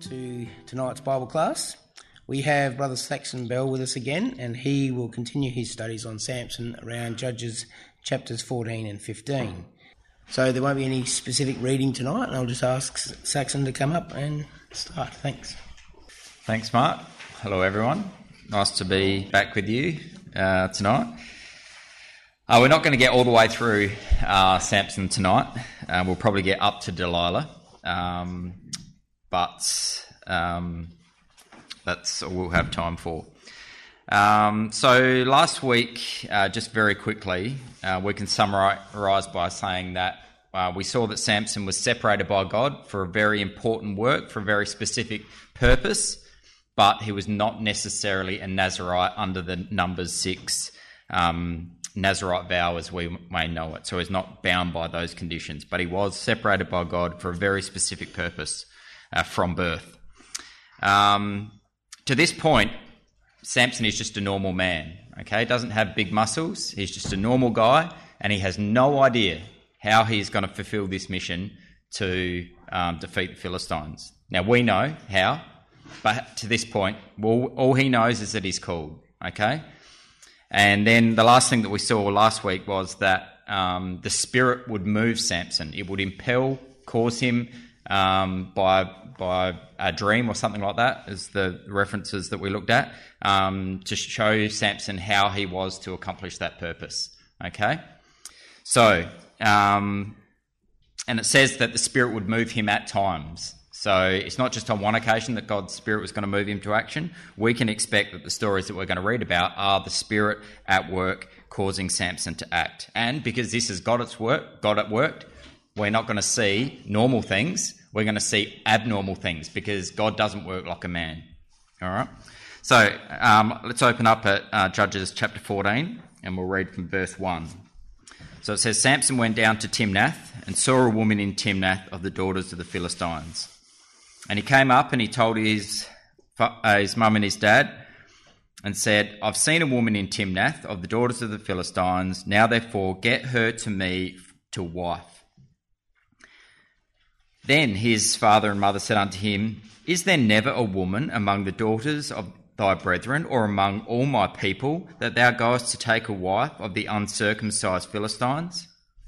to tonight's Bible class. We have Brother Saxon Bell with us again, and he will continue his studies on Samson around Judges chapters 14 and 15. So there won't be any specific reading tonight, and I'll just ask Saxon to come up and start. Thanks. Thanks, Mark. Hello, everyone. Nice to be back with you tonight. We're not going to get all the way through Samson tonight. We'll probably get up to Delilah, but that's all we'll have time for. So last week, just very quickly, we can summarise by saying that we saw that Samson was separated by God for a very important work, for a very specific purpose, but he was not necessarily a Nazirite under the Numbers 6 Nazirite vow as we may know it. So he's not bound by those conditions, but he was separated by God for a very specific purpose from birth. To this point, Samson is just a normal man, okay? Doesn't have big muscles. He's just a normal guy, and he has no idea how he's going to fulfill this mission to defeat the Philistines. Now, we know how, but to this point, all he knows is that he's called, okay? And then the last thing that we saw last week was that the Spirit would move Samson. It would cause him by a dream or something like that, as the references that we looked at, to show Samson how he was to accomplish that purpose. Okay? So, and it says that the Spirit would move him at times. So it's not just on one occasion that God's Spirit was going to move him to action. We can expect that the stories that we're going to read about are the Spirit at work causing Samson to act. And because this is God at work, we're not going to see normal things. We're going to see abnormal things because God doesn't work like a man. All right? So let's open up at Judges chapter 14 and we'll read from verse 1. So it says, Samson went down to Timnath and saw a woman in Timnath of the daughters of the Philistines. And he came up and he told his mum and his dad and said, I've seen a woman in Timnath of the daughters of the Philistines. Now therefore get her to me to wife. Then his father and mother said unto him, Is there never a woman among the daughters of thy brethren or among all my people that thou goest to take a wife of the uncircumcised Philistines?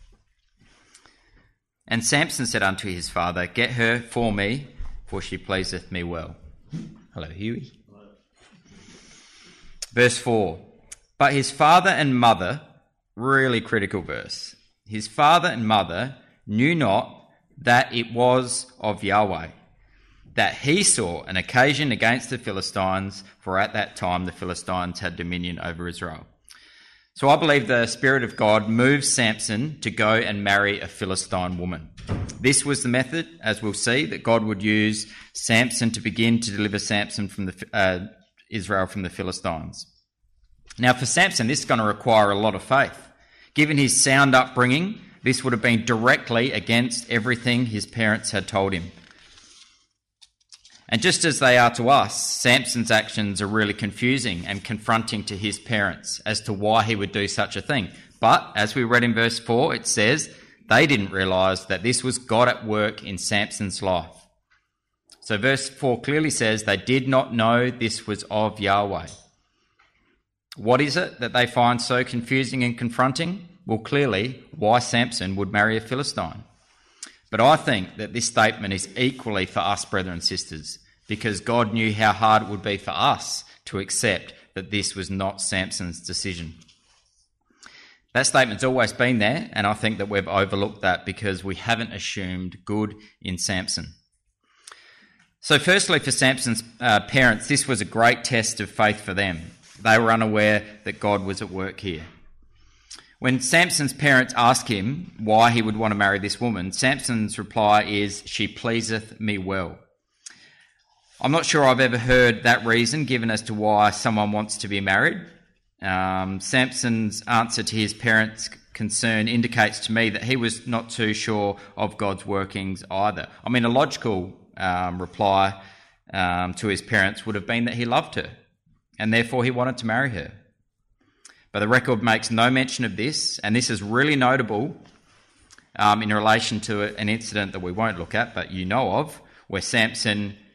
And Samson said unto his father, Get her for me, for she pleaseth me well. Hello, Huey. Hello. Verse 4. But his father and mother, really critical verse, his father and mother knew not that it was of Yahweh, that he saw an occasion against the Philistines, for at that time the Philistines had dominion over Israel. So I believe the Spirit of God moved Samson to go and marry a Philistine woman. This was the method, as we'll see, that God would use Samson to begin to deliver Samson from Israel from the Philistines. Now for Samson, this is going to require a lot of faith. Given his sound upbringing, this would have been directly against everything his parents had told him. And just as they are to us, Samson's actions are really confusing and confronting to his parents as to why he would do such a thing. But as we read in verse 4, it says they didn't realise that this was God at work in Samson's life. So verse 4 clearly says they did not know this was of Yahweh. What is it that they find so confusing and confronting? Well, clearly, why Samson would marry a Philistine. But I think that this statement is equally for us, brethren and sisters, because God knew how hard it would be for us to accept that this was not Samson's decision. That statement's always been there, and I think that we've overlooked that because we haven't assumed good in Samson. So firstly, for Samson's parents, this was a great test of faith for them. They were unaware that God was at work here. When Samson's parents ask him why he would want to marry this woman, Samson's reply is, she pleaseth me well. I'm not sure I've ever heard that reason given as to why someone wants to be married. Samson's answer to his parents' concern indicates to me that he was not too sure of God's workings either. I mean, a logical reply to his parents would have been that he loved her and therefore he wanted to marry her. But the record makes no mention of this, and this is really notable in relation to an incident that we won't look at, but you know of, where Samson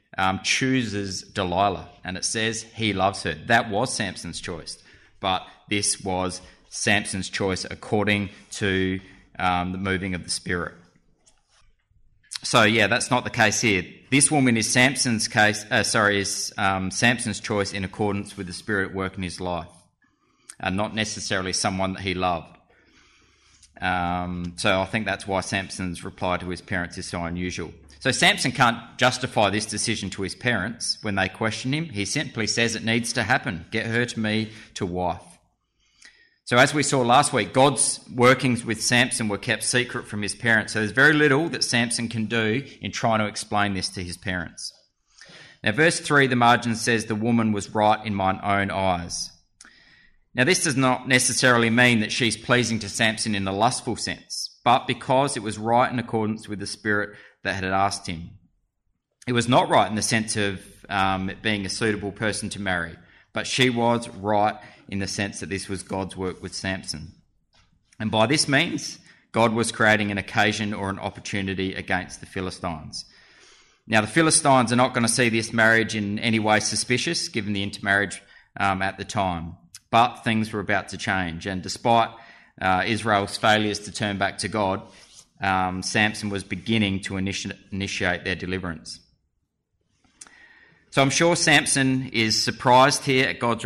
chooses Delilah, and it says he loves her. That was Samson's choice, but this was Samson's choice according to the moving of the Spirit. So yeah, that's not the case here. This woman is Samson's Samson's choice in accordance with the Spirit at work in his life, not necessarily someone that he loved. So I think that's why Samson's reply to his parents is so unusual. So Samson can't justify this decision to his parents when they question him. He simply says it needs to happen. Get her to me to wife. So as we saw last week, God's workings with Samson were kept secret from his parents. So there's very little that Samson can do in trying to explain this to his parents. Now verse 3, the margin says, the woman was right in mine own eyes. Now this does not necessarily mean that she's pleasing to Samson in a lustful sense, but because it was right in accordance with the Spirit that had asked him. It was not right in the sense of it being a suitable person to marry, but she was right in the sense that this was God's work with Samson. And by this means, God was creating an occasion or an opportunity against the Philistines. Now, the Philistines are not going to see this marriage in any way suspicious, given the intermarriage at the time. But things were about to change. And despite Israel's failures to turn back to God, Samson was beginning to initiate their deliverance. So I'm sure Samson is surprised here at God's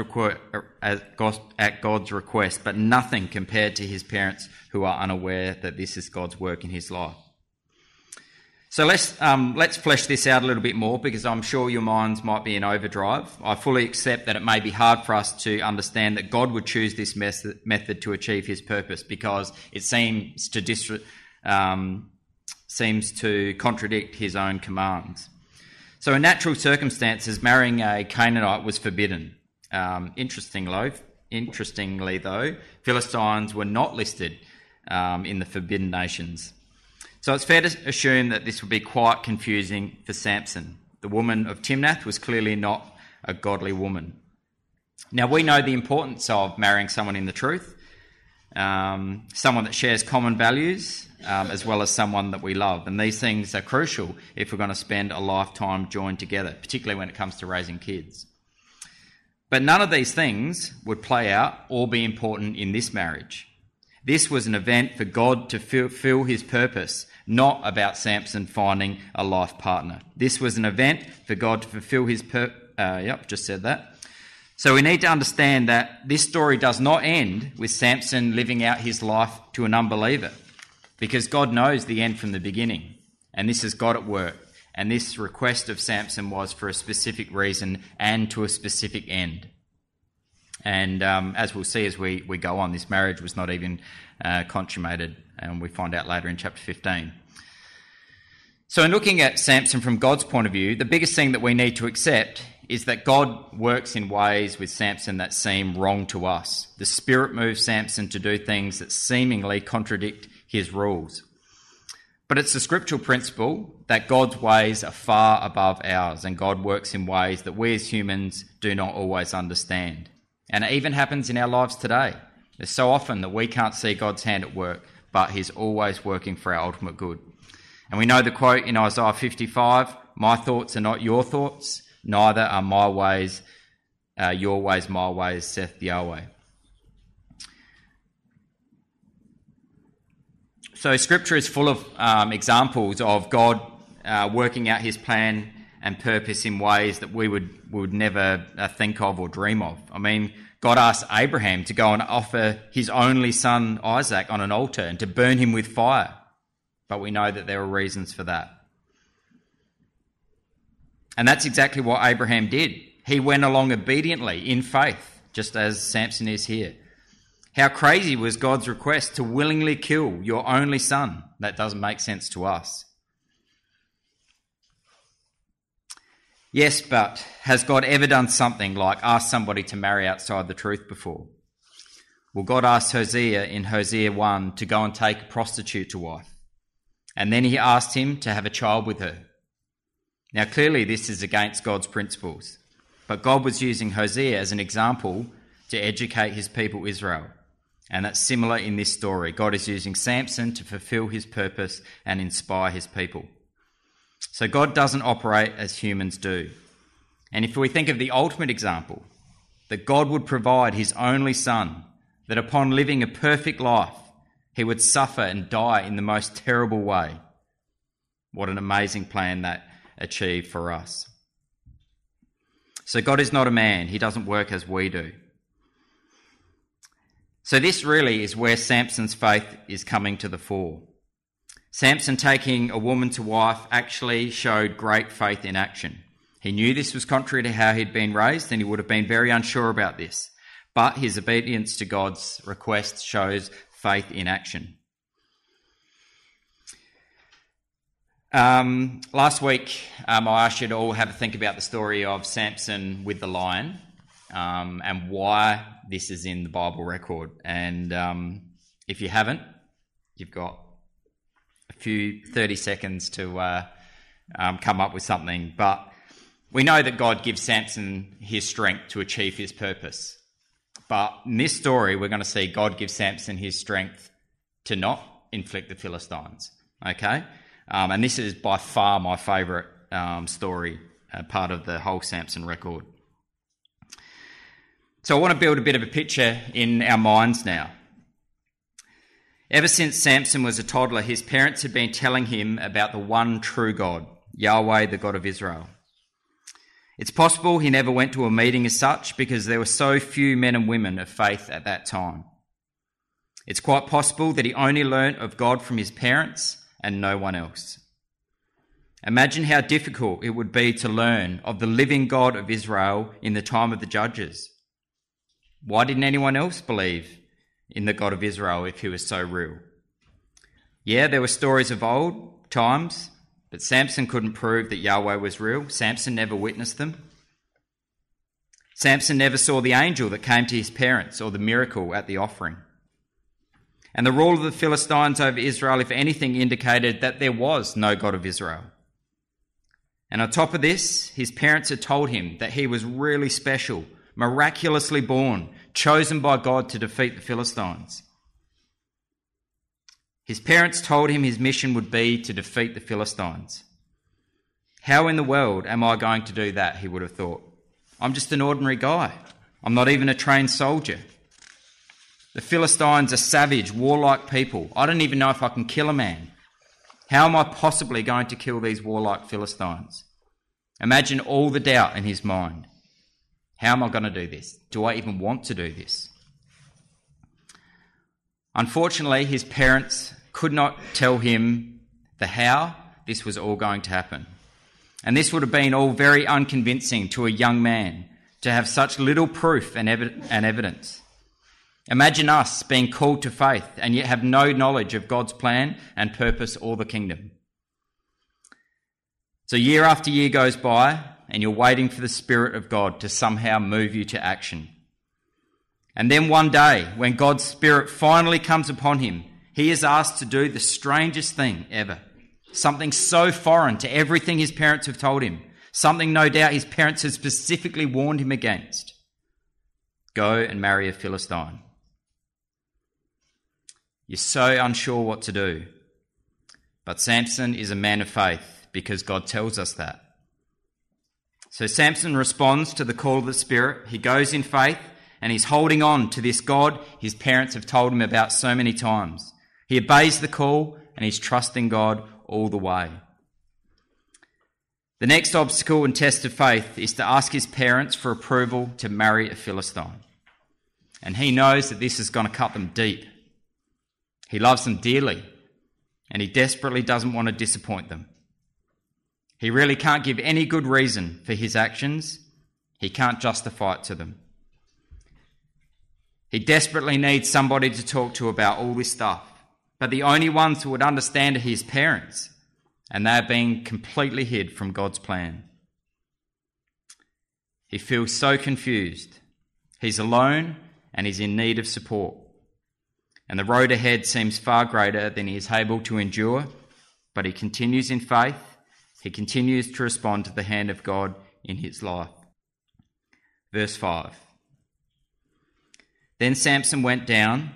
request, but nothing compared to his parents who are unaware that this is God's work in his life. So let's flesh this out a little bit more, because I'm sure your minds might be in overdrive. I fully accept that it may be hard for us to understand that God would choose this method to achieve his purpose, because it seems to contradict his own commands. So in natural circumstances, marrying a Canaanite was forbidden. Interestingly though, Philistines were not listed in the forbidden nations. So it's fair to assume that this would be quite confusing for Samson. The woman of Timnath was clearly not a godly woman. Now we know the importance of marrying someone in the truth, someone that shares common values, as well as someone that we love. And these things are crucial if we're going to spend a lifetime joined together, particularly when it comes to raising kids. But none of these things would play out or be important in this marriage. This was an event for God to fulfill his purpose, not about Samson finding a life partner. This was an event for God to fulfill his just said that. So we need to understand that this story does not end with Samson living out his life to an unbeliever, because God knows the end from the beginning, and this is God at work. And this request of Samson was for a specific reason and to a specific end. And as we'll see as we go on, this marriage was not even consummated, and we find out later in chapter 15. So in looking at Samson from God's point of view, the biggest thing that we need to accept is that God works in ways with Samson that seem wrong to us. The Spirit moves Samson to do things that seemingly contradict his rules. But it's a scriptural principle that God's ways are far above ours, and God works in ways that we as humans do not always understand. And it even happens in our lives today. There's so often that we can't see God's hand at work, but he's always working for our ultimate good. And we know the quote in Isaiah 55, "My thoughts are not your thoughts, neither are my ways your ways, my ways, saith Yahweh." So Scripture is full of examples of God working out his plan and purpose in ways that we would never think of or dream of. I mean, God asked Abraham to go and offer his only son Isaac on an altar and to burn him with fire. But we know that there were reasons for that. And that's exactly what Abraham did. He went along obediently in faith, just as Samson is here. How crazy was God's request to willingly kill your only son? That doesn't make sense to us. Yes, but has God ever done something like ask somebody to marry outside the truth before? Well, God asked Hosea in Hosea 1 to go and take a prostitute to wife. And then he asked him to have a child with her. Now, clearly this is against God's principles. But God was using Hosea as an example to educate his people Israel. And that's similar in this story. God is using Samson to fulfill his purpose and inspire his people. So God doesn't operate as humans do. And if we think of the ultimate example, that God would provide his only son, that upon living a perfect life, he would suffer and die in the most terrible way. What an amazing plan that achieved for us. So God is not a man. He doesn't work as we do. So this really is where Samson's faith is coming to the fore. Samson taking a woman to wife actually showed great faith in action. He knew this was contrary to how he'd been raised, and he would have been very unsure about this. But his obedience to God's request shows faith in action. Last week, I asked you to all have a think about the story of Samson with the lion and why this is in the Bible record. And if you haven't, you've got a few 30 seconds to come up with something. But we know that God gives Samson his strength to achieve his purpose. But in this story, we're going to see God give Samson his strength to not inflict the Philistines. Okay? And this is by far my favourite story, part of the whole Samson record. So I want to build a bit of a picture in our minds now. Ever since Samson was a toddler, his parents had been telling him about the one true God, Yahweh, the God of Israel. It's possible he never went to a meeting as such because there were so few men and women of faith at that time. It's quite possible that he only learnt of God from his parents and no one else. Imagine how difficult it would be to learn of the living God of Israel in the time of the judges. Why didn't anyone else believe in the God of Israel if he was so real? Yeah, there were stories of old times, but Samson couldn't prove that Yahweh was real. Samson never witnessed them. Samson never saw the angel that came to his parents or the miracle at the offering. And the rule of the Philistines over Israel, if anything, indicated that there was no God of Israel. And on top of this, his parents had told him that he was really special, miraculously born, chosen by God to defeat the Philistines. His parents told him his mission would be to defeat the Philistines. How in the world am I going to do that, he would have thought. I'm just an ordinary guy. I'm not even a trained soldier. The Philistines are savage, warlike people. I don't even know if I can kill a man. How am I possibly going to kill these warlike Philistines? Imagine all the doubt in his mind. How am I going to do this? Do I even want to do this? Unfortunately, his parents could not tell him the how this was all going to happen. And this would have been all very unconvincing to a young man to have such little proof and evidence. Imagine us being called to faith and yet have no knowledge of God's plan and purpose or the kingdom. So year after year goes by and you're waiting for the Spirit of God to somehow move you to action. And then one day, when God's Spirit finally comes upon him, he is asked to do the strangest thing ever. Something so foreign to everything his parents have told him. Something no doubt his parents had specifically warned him against. Go and marry a Philistine. You're so unsure what to do. But Samson is a man of faith because God tells us that. So Samson responds to the call of the Spirit. He goes in faith and he's holding on to this God his parents have told him about so many times. He obeys the call and he's trusting God all the way. The next obstacle and test of faith is to ask his parents for approval to marry a Philistine. And he knows that this is going to cut them deep. He loves them dearly, and he desperately doesn't want to disappoint them. He really can't give any good reason for his actions. He can't justify it to them. He desperately needs somebody to talk to about all this stuff, but the only ones who would understand are his parents, and they are being completely hid from God's plan. He feels so confused. He's alone, and he's in need of support. And the road ahead seems far greater than he is able to endure, but he continues in faith. He continues to respond to the hand of God in his life. Verse 5. Then Samson went down,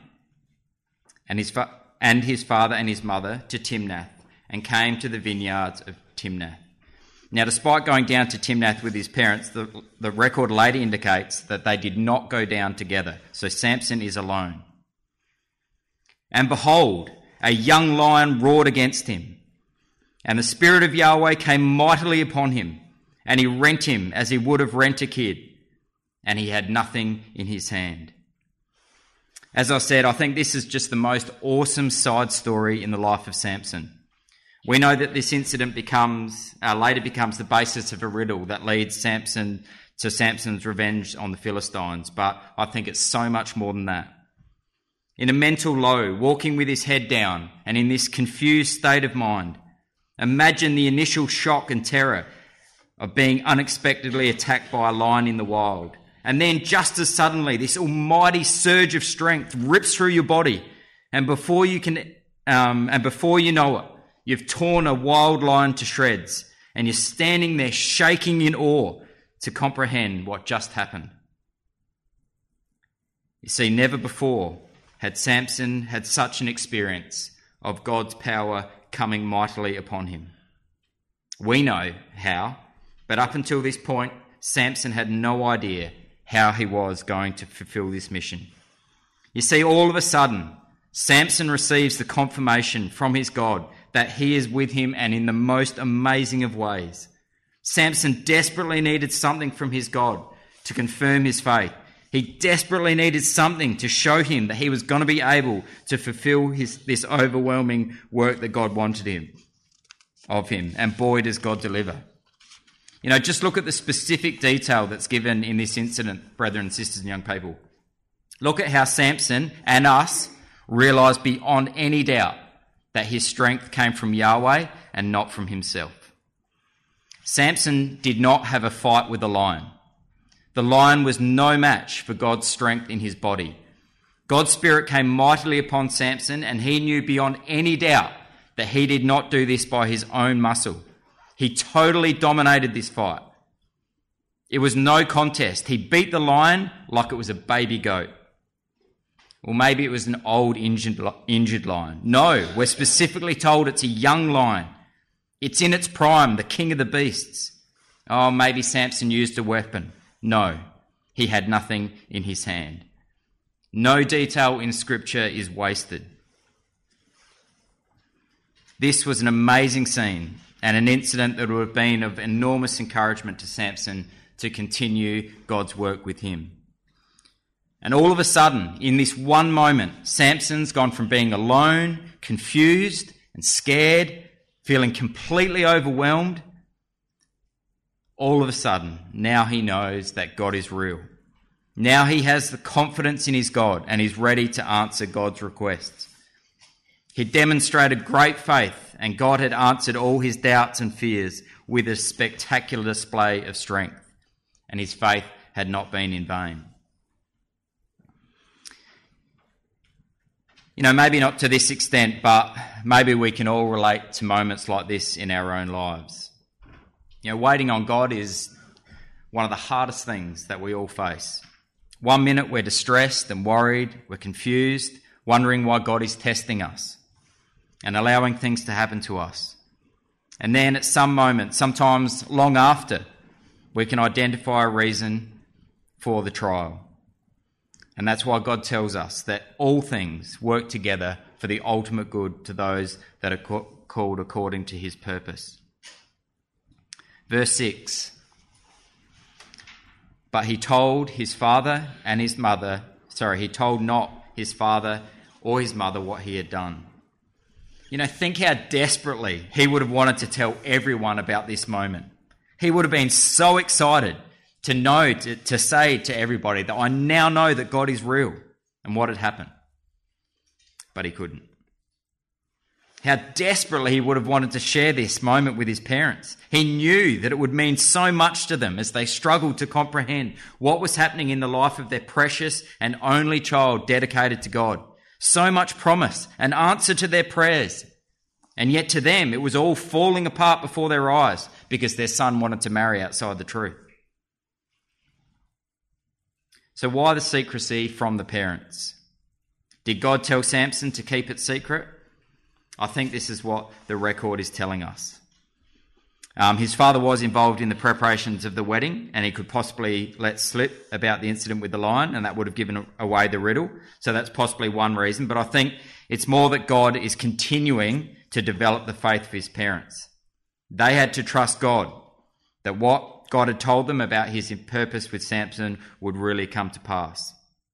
and his father and his mother to Timnath, and came to the vineyards of Timnath. Now, despite going down to Timnath with his parents, the record later indicates that they did not go down together. So Samson is alone. And behold, a young lion roared against him. And the Spirit of Yahweh came mightily upon him, and he rent him as he would have rent a kid, and he had nothing in his hand. As I said, I think this is just the most awesome side story in the life of Samson. We know that this incident later becomes the basis of a riddle that leads Samson to Samson's revenge on the Philistines, but I think it's so much more than that. In a mental low, walking with his head down, and in this confused state of mind, imagine the initial shock and terror of being unexpectedly attacked by a lion in the wild. And then just as suddenly, this almighty surge of strength rips through your body. And before you know it, you've torn a wild lion to shreds. And you're standing there shaking in awe to comprehend what just happened. You see, never before had Samson had such an experience of God's power coming mightily upon him. We know how, but up until this point, Samson had no idea how he was going to fulfill this mission. You see, all of a sudden, Samson receives the confirmation from his God that he is with him and in the most amazing of ways. Samson desperately needed something from his God to confirm his faith. He desperately needed something to show him that he was going to be able to fulfill this overwhelming work that God wanted of him. And boy, does God deliver. You know, just look at the specific detail that's given in this incident, brethren and sisters and young people. Look at how Samson and us realise beyond any doubt that his strength came from Yahweh and not from himself. Samson did not have a fight with the lion. The lion was no match for God's strength in his body. God's Spirit came mightily upon Samson, and he knew beyond any doubt that he did not do this by his own muscle. He totally dominated this fight. It was no contest. He beat the lion like it was a baby goat. Or maybe it was an old injured lion. No, we're specifically told it's a young lion. It's in its prime, the king of the beasts. Oh, maybe Samson used a weapon. No, he had nothing in his hand. No detail in Scripture is wasted. This was an amazing scene and an incident that would have been of enormous encouragement to Samson to continue God's work with him. And all of a sudden, in this one moment, Samson's gone from being alone, confused and scared, feeling completely overwhelmed. All of a sudden, now he knows that God is real. Now he has the confidence in his God and is ready to answer God's requests. He demonstrated great faith, and God had answered all his doubts and fears with a spectacular display of strength, and his faith had not been in vain. You know, maybe not to this extent, but maybe we can all relate to moments like this in our own lives. You know, waiting on God is one of the hardest things that we all face. 1 minute we're distressed and worried, we're confused, wondering why God is testing us and allowing things to happen to us. And then at some moment, sometimes long after, we can identify a reason for the trial. And that's why God tells us that all things work together for the ultimate good to those that are called according to his purpose. Verse 6. But he told not his father or his mother what he had done. You know, think how desperately he would have wanted to tell everyone about this moment. He would have been so excited to know, to say to everybody that I now know that God is real and what had happened. But he couldn't. How desperately he would have wanted to share this moment with his parents. He knew that it would mean so much to them as they struggled to comprehend what was happening in the life of their precious and only child dedicated to God. So much promise, an answer to their prayers. And yet to them, it was all falling apart before their eyes because their son wanted to marry outside the truth. So why the secrecy from the parents? Did God tell Samson to keep it secret? I think this is what the record is telling us. His father was involved in the preparations of the wedding, and he could possibly let slip about the incident with the lion, and that would have given away the riddle. So that's possibly one reason. But I think it's more that God is continuing to develop the faith of his parents. They had to trust God, that what God had told them about his purpose with Samson would really come to pass.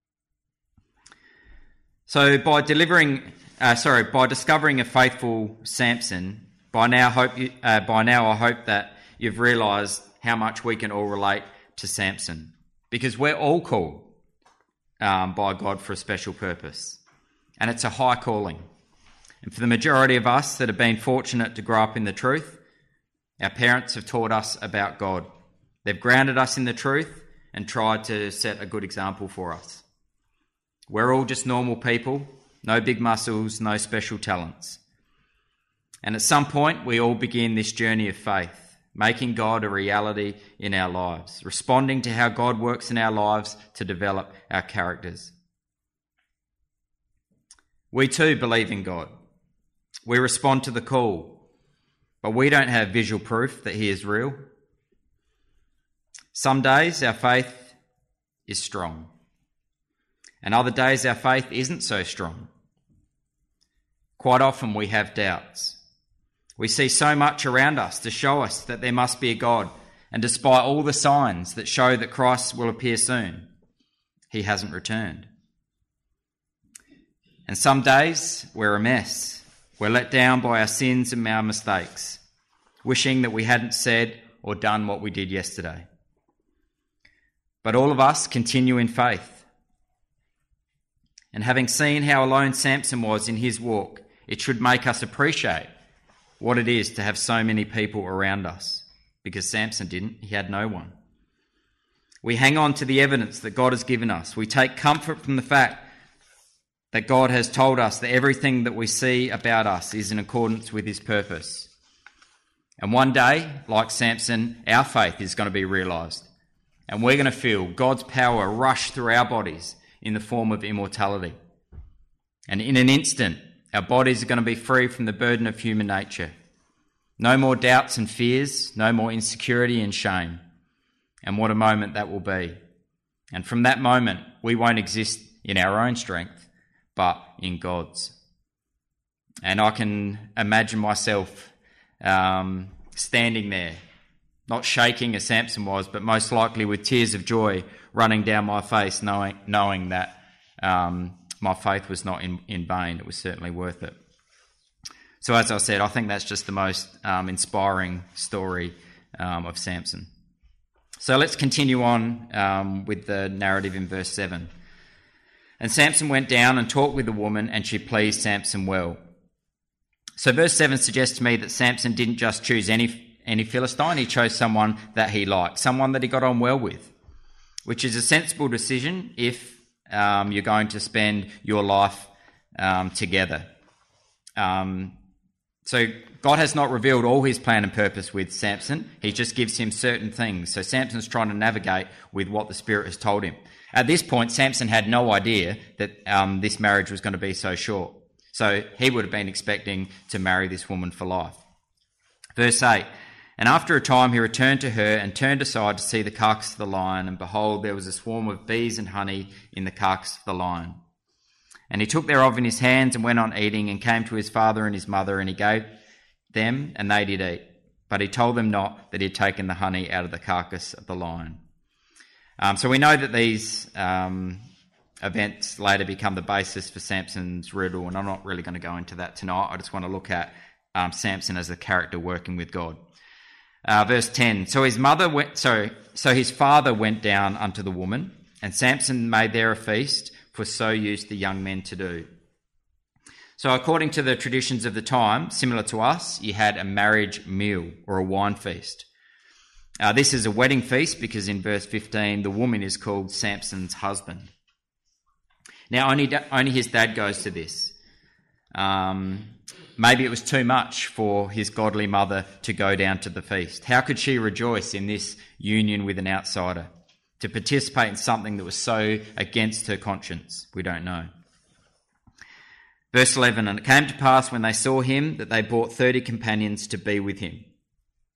So by discovering a faithful Samson, by now I hope that you've realised how much we can all relate to Samson, because we're all called by God for a special purpose, and it's a high calling. And for the majority of us that have been fortunate to grow up in the truth, our parents have taught us about God. They've grounded us in the truth and tried to set a good example for us. We're all just normal people, no big muscles, no special talents. And at some point, we all begin this journey of faith, making God a reality in our lives, responding to how God works in our lives to develop our characters. We too believe in God. We respond to the call, but we don't have visual proof that he is real. Some days our faith is strong, and other days our faith isn't so strong. Quite often we have doubts. We see so much around us to show us that there must be a God, and despite all the signs that show that Christ will appear soon, he hasn't returned. And some days we're a mess. We're let down by our sins and our mistakes, wishing that we hadn't said or done what we did yesterday. But all of us continue in faith. And having seen how alone Samson was in his walk, it should make us appreciate what it is to have so many people around us, because Samson didn't. He had no one. We hang on to the evidence that God has given us. We take comfort from the fact that God has told us that everything that we see about us is in accordance with his purpose. And one day, like Samson, our faith is going to be realised, and we're going to feel God's power rush through our bodies in the form of immortality. And in an instant, our bodies are going to be free from the burden of human nature. No more doubts and fears, no more insecurity and shame. And what a moment that will be. And from that moment, we won't exist in our own strength, but in God's. And I can imagine myself standing there, not shaking as Samson was, but most likely with tears of joy running down my face, knowing that my faith was not in vain. It was certainly worth it. So as I said, I think that's just the most inspiring story of Samson. So let's continue on with the narrative in verse 7. And Samson went down and talked with the woman, and she pleased Samson well. So verse 7 suggests to me that Samson didn't just choose any Philistine, he chose someone that he liked, someone that he got on well with, which is a sensible decision if you're going to spend your life together. So God has not revealed all his plan and purpose with Samson. He just gives him certain things. So Samson's trying to navigate with what the Spirit has told him. At this point, Samson had no idea that this marriage was going to be so short. So he would have been expecting to marry this woman for life. Verse 8, and after a time he returned to her and turned aside to see the carcass of the lion, and behold, there was a swarm of bees and honey in the carcass of the lion. And he took thereof in his hands and went on eating, and came to his father and his mother, and he gave them, and they did eat. But he told them not that he had taken the honey out of the carcass of the lion. So we know that these events later become the basis for Samson's riddle, and I'm not really going to go into that tonight. I just want to look at Samson as a character working with God. Verse 10, so his father went down unto the woman, and Samson made there a feast, for so used the young men to do. So according to the traditions of the time, similar to us, you had a marriage meal or a wine feast. This is a wedding feast because in verse 15, the woman is called Samson's husband. Now, only his dad goes to this. Maybe it was too much for his godly mother to go down to the feast. How could she rejoice in this union with an outsider? To participate in something that was so against her conscience? We don't know. Verse 11, and it came to pass when they saw him that they brought 30 companions to be with him.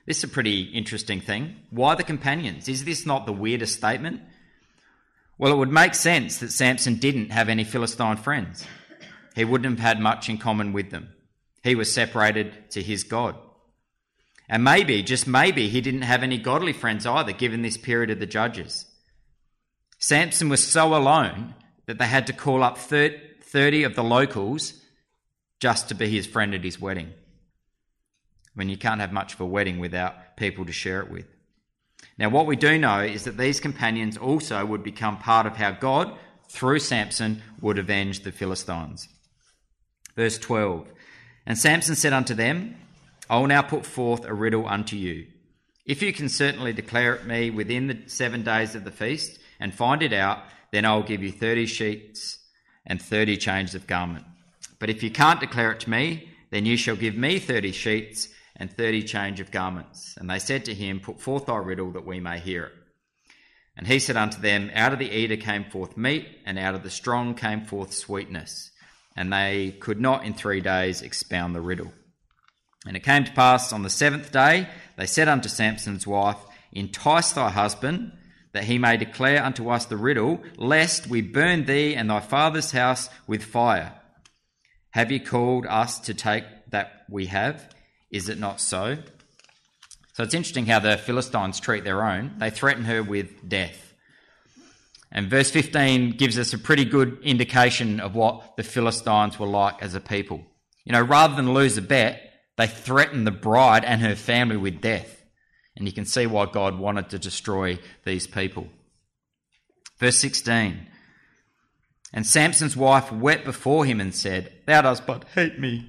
This is a pretty interesting thing. Why the companions? Is this not the weirdest statement? Well, it would make sense that Samson didn't have any Philistine friends. He wouldn't have had much in common with them. He was separated to his God. And maybe, just maybe, he didn't have any godly friends either, given this period of the Judges. Samson was so alone that they had to call up 30 of the locals just to be his friend at his wedding. When you can't have much of a wedding without people to share it with. Now, what we do know is that these companions also would become part of how God, through Samson, would avenge the Philistines. Verse 12, and Samson said unto them, I will now put forth a riddle unto you. If you can certainly declare it me within the 7 days of the feast, and find it out, then I will give you 30 sheets and 30 changes of garment. But if you can't declare it to me, then you shall give me 30 sheets and 30 change of garments. And they said to him, Put forth thy riddle, that we may hear it. And he said unto them, Out of the eater came forth meat, and out of the strong came forth sweetness. And they could not in 3 days expound the riddle. And it came to pass on the 7th day, they said unto Samson's wife, Entice thy husband, that he may declare unto us the riddle, lest we burn thee and thy father's house with fire. Have ye called us to take that we have? Is it not so? So it's interesting how the Philistines treat their own. They threaten her with death. And verse 15 gives us a pretty good indication of what the Philistines were like as a people. You know, rather than lose a bet, they threaten the bride and her family with death. And you can see why God wanted to destroy these people. Verse 16. And Samson's wife wept before him and said, Thou dost but hate me.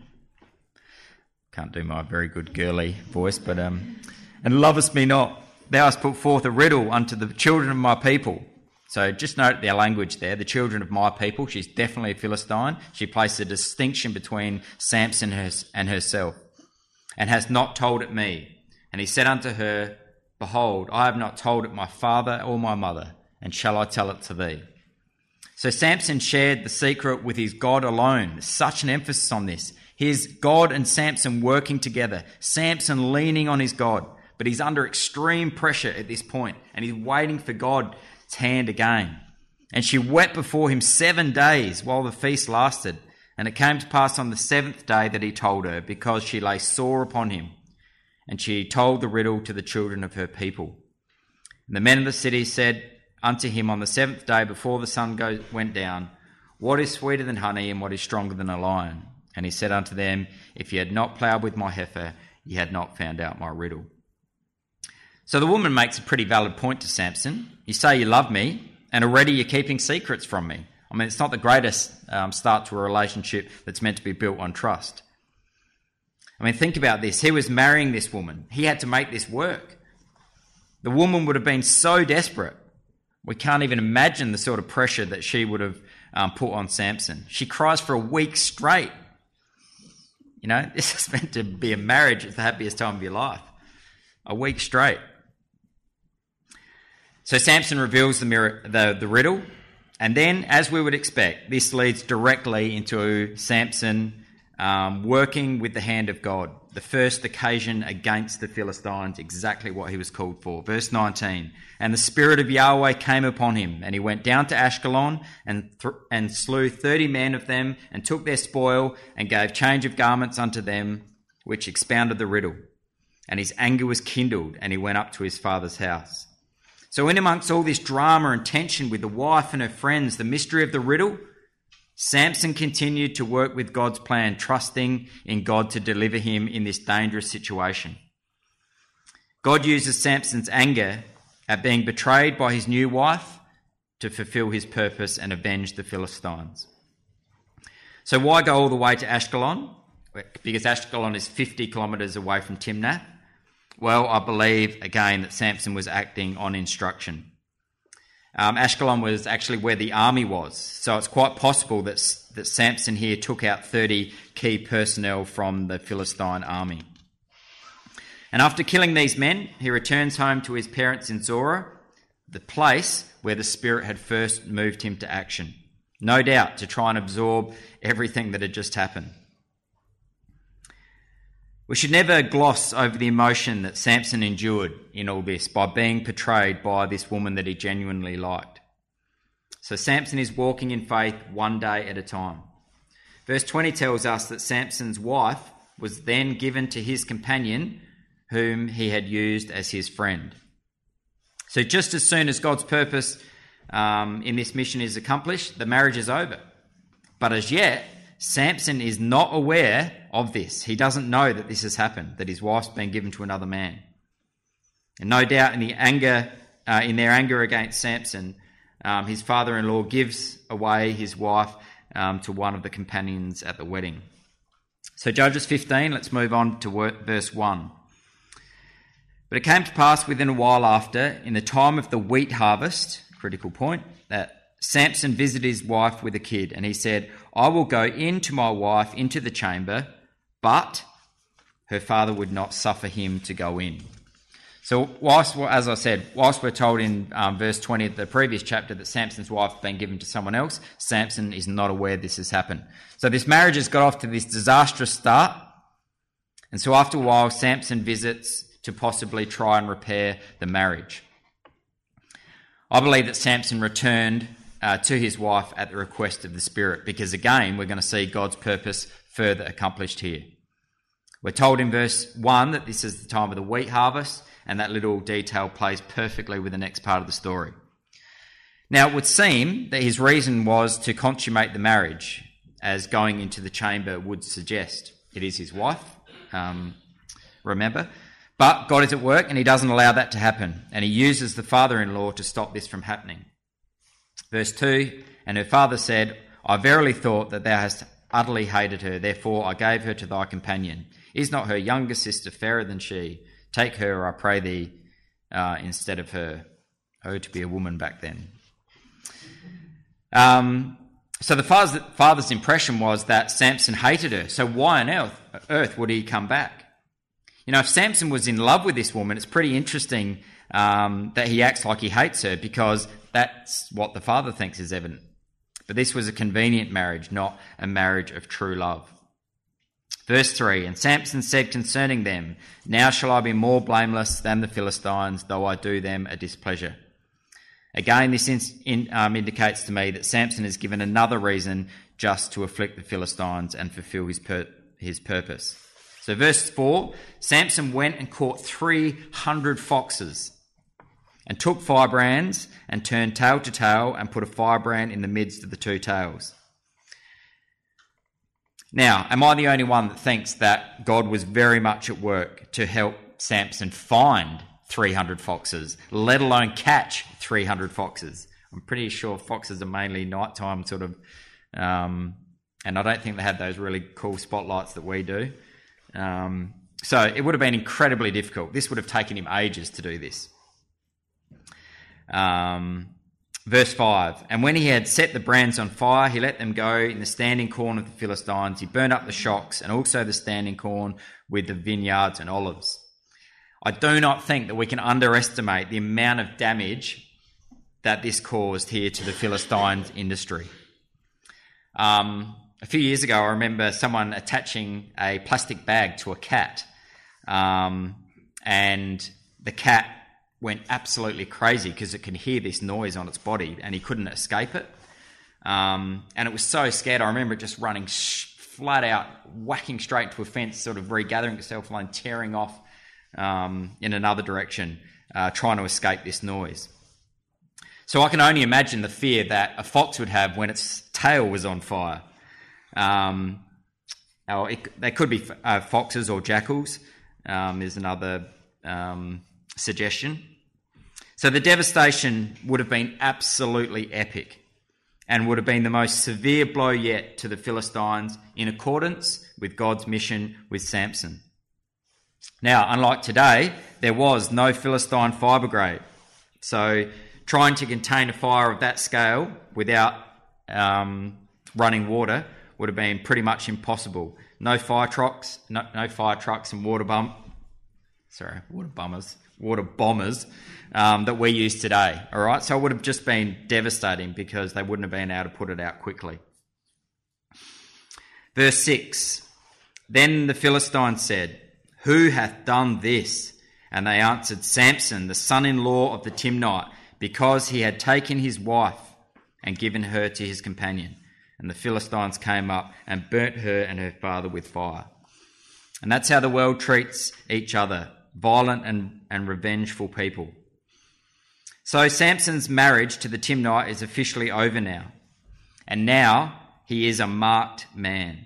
Can't do my very good girly voice, but and lovest me not. Thou hast put forth a riddle unto the children of my people. So just note their language there, the children of my people. She's definitely a Philistine. She placed a distinction between Samson and herself, and has not told it me. And he said unto her, Behold, I have not told it my father or my mother, and shall I tell it to thee? So Samson shared the secret with his God alone. There's such an emphasis on this. Here's God and Samson working together. Samson leaning on his God, but he's under extreme pressure at this point, and he's waiting for God's hand again. And she wept before him 7 days while the feast lasted. And it came to pass on the 7th day that he told her, because she lay sore upon him. And she told the riddle to the children of her people. And the men of the city said unto him on the 7th day before the sun went down, What is sweeter than honey, and what is stronger than a lion? And he said unto them, If ye had not ploughed with my heifer, ye had not found out my riddle. So the woman makes a pretty valid point to Samson. You say you love me, and already you're keeping secrets from me. I mean, it's not the greatest start to a relationship that's meant to be built on trust. I mean, think about this. He was marrying this woman. He had to make this work. The woman would have been so desperate. We can't even imagine the sort of pressure that she would have put on Samson. She cries for a week straight. You know, this is meant to be a marriage. It's the happiest time of your life. A week straight. So Samson reveals the riddle. And then, as we would expect, this leads directly into Samson working with the hand of God. The first occasion against the Philistines, exactly what he was called for. Verse 19, And the Spirit of Yahweh came upon him, and he went down to Ashkelon and slew 30 men of them, and took their spoil, and gave change of garments unto them, which expounded the riddle. And his anger was kindled, and he went up to his father's house. So in amongst all this drama and tension with the wife and her friends, the mystery of the riddle, Samson continued to work with God's plan, trusting in God to deliver him in this dangerous situation. God uses Samson's anger at being betrayed by his new wife to fulfill his purpose and avenge the Philistines. So why go all the way to Ashkelon? Because Ashkelon is 50 kilometres away from Timnath. Well, I believe, again, that Samson was acting on instruction. Ashkelon was actually where the army was, so it's quite possible that Samson here took out 30 key personnel from the Philistine army. And after killing these men, he returns home to his parents in Zorah, the place where the Spirit had first moved him to action, no doubt to try and absorb everything that had just happened. We should never gloss over the emotion that Samson endured in all this by being portrayed by this woman that he genuinely liked. So Samson is walking in faith one day at a time. Verse 20 tells us that Samson's wife was then given to his companion, whom he had used as his friend. So just as soon as God's purpose in this mission is accomplished, the marriage is over. But as yet, Samson is not aware of this. He doesn't know that this has happened, that his wife's been given to another man. And no doubt in their anger against Samson, his father-in-law gives away his wife to one of the companions at the wedding. So Judges 15, let's move on to verse 1. But it came to pass within a while after, in the time of the wheat harvest, critical point, that Samson visited his wife with a kid, and he said, I will go in to my wife into the chamber, but her father would not suffer him to go in. So whilst we're told in verse 20 of the previous chapter that Samson's wife had been given to someone else, Samson is not aware this has happened. So this marriage has got off to this disastrous start, and so after a while Samson visits to possibly try and repair the marriage. I believe that Samson returned to his wife at the request of the Spirit, because again we're going to see God's purpose further accomplished here. We're told in verse 1 that this is the time of the wheat harvest, and that little detail plays perfectly with the next part of the story. Now, it would seem that his reason was to consummate the marriage, as going into the chamber would suggest. It is his wife, remember? But God is at work, and he doesn't allow that to happen, and he uses the father-in-law to stop this from happening. Verse 2, and her father said, I verily thought that thou hast utterly hated her, therefore I gave her to thy companion. Is not her younger sister fairer than she? Take her, I pray thee, instead of her. Oh, to be a woman back then. So the father's impression was that Samson hated her. So why on earth would he come back? You know, if Samson was in love with this woman, it's pretty interesting that he acts like he hates her, because that's what the father thinks is evident. But this was a convenient marriage, not a marriage of true love. Verse 3, and Samson said concerning them, now shall I be more blameless than the Philistines, though I do them a displeasure. Again, this indicates to me that Samson is given another reason just to afflict the Philistines and fulfill his purpose. So verse 4, Samson went and caught 300 foxes and took firebrands and turned tail to tail and put a firebrand in the midst of the two tails. Now, am I the only one that thinks that God was very much at work to help Samson find 300 foxes, let alone catch 300 foxes? I'm pretty sure foxes are mainly nighttime sort of, and I don't think they had those really cool spotlights that we do. So it would have been incredibly difficult. This would have taken him ages to do this. Verse 5, and when he had set the brands on fire, he let them go in the standing corn of the Philistines. He burned up the shocks and also the standing corn with the vineyards and olives. I do not think that we can underestimate the amount of damage that this caused here to the Philistines industry. A few years ago, I remember someone attaching a plastic bag to a cat, and the cat went absolutely crazy because it could hear this noise on its body and he couldn't escape it. And it was so scared, I remember it just running flat out, whacking straight into a fence, sort of regathering itself and tearing off in another direction, trying to escape this noise. So I can only imagine the fear that a fox would have when its tail was on fire. They could be foxes or jackals. There's another suggestion. So the devastation would have been absolutely epic and would have been the most severe blow yet to the Philistines, in accordance with God's mission with Samson. Now, unlike today, there was no Philistine fire brigade. So trying to contain a fire of that scale without running water would have been pretty much impossible. No fire trucks and water bombers that we use today. All right, so it would have just been devastating because they wouldn't have been able to put it out quickly. Verse 6, then the Philistines said, "Who hath done this?" And they answered, "Samson, the son-in-law of the Timnite, because he had taken his wife and given her to his companion." And the Philistines came up and burnt her and her father with fire. And that's how the world treats each other, violent and revengeful people. So Samson's marriage to the Timnite is officially over now. And now he is a marked man.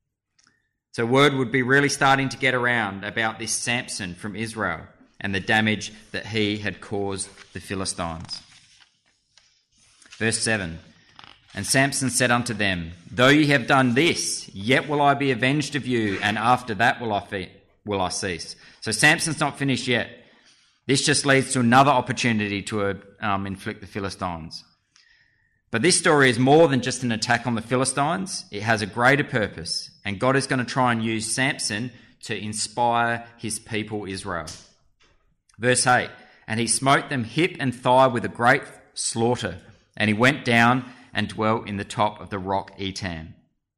So word would be really starting to get around about this Samson from Israel and the damage that he had caused the Philistines. Verse 7, "And Samson said unto them, Though ye have done this, yet will I be avenged of you, and after that will I cease." So Samson's not finished yet. This just leads to another opportunity to inflict the Philistines. But this story is more than just an attack on the Philistines. It has a greater purpose, and God is going to try and use Samson to inspire his people Israel. Verse 8, "And he smote them hip and thigh with a great slaughter, and he went down and dwelt in the top of the rock Etam."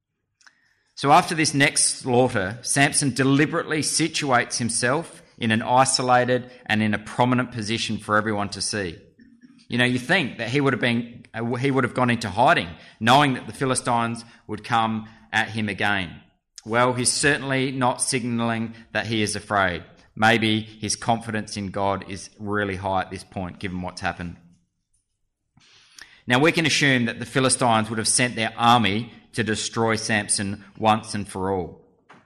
So after this next slaughter, Samson deliberately situates himself in an isolated and in a prominent position for everyone to see. You know, you think that he would have gone into hiding, knowing that the Philistines would come at him again. Well, he's certainly not signalling that he is afraid. Maybe his confidence in God is really high at this point, given what's happened. Now, we can assume that the Philistines would have sent their army to destroy Samson once and for all.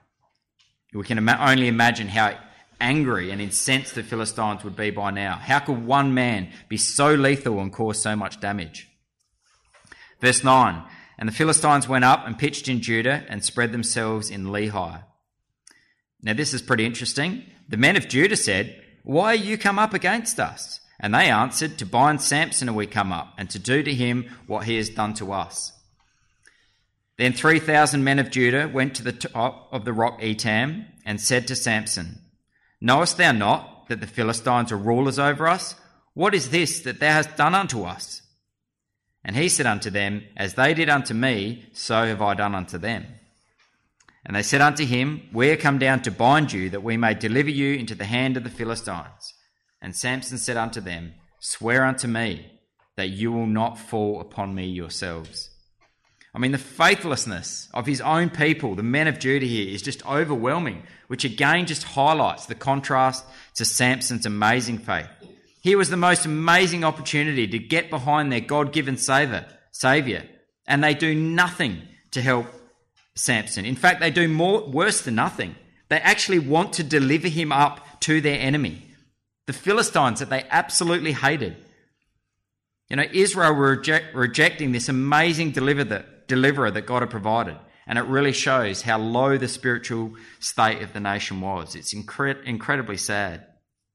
We can only imagine how angry and incensed the Philistines would be by now. How could one man be so lethal and cause so much damage? Verse 9, "And the Philistines went up and pitched in Judah and spread themselves in Lehi." Now, this is pretty interesting. The men of Judah said, "Why are you come up against us?" And they answered, "To bind Samson are we come up, and to do to him what he has done to us." Then 3,000 men of Judah went to the top of the rock Etam and said to Samson, "Knowest thou not that the Philistines are rulers over us? What is this that thou hast done unto us?" And he said unto them, "As they did unto me, so have I done unto them." And they said unto him, "We are come down to bind you, that we may deliver you into the hand of the Philistines." And Samson said unto them, "Swear unto me that you will not fall upon me yourselves." I mean, the faithlessness of his own people, the men of Judah here, is just overwhelming, which again just highlights the contrast to Samson's amazing faith. Here was the most amazing opportunity to get behind their God-given Saviour, and they do nothing to help Samson. In fact, they do worse than nothing. They actually want to deliver him up to their enemy, the Philistines that they absolutely hated. You know, Israel were rejecting this amazing deliverer that God had provided, and it really shows how low the spiritual state of the nation was. It's incredibly sad.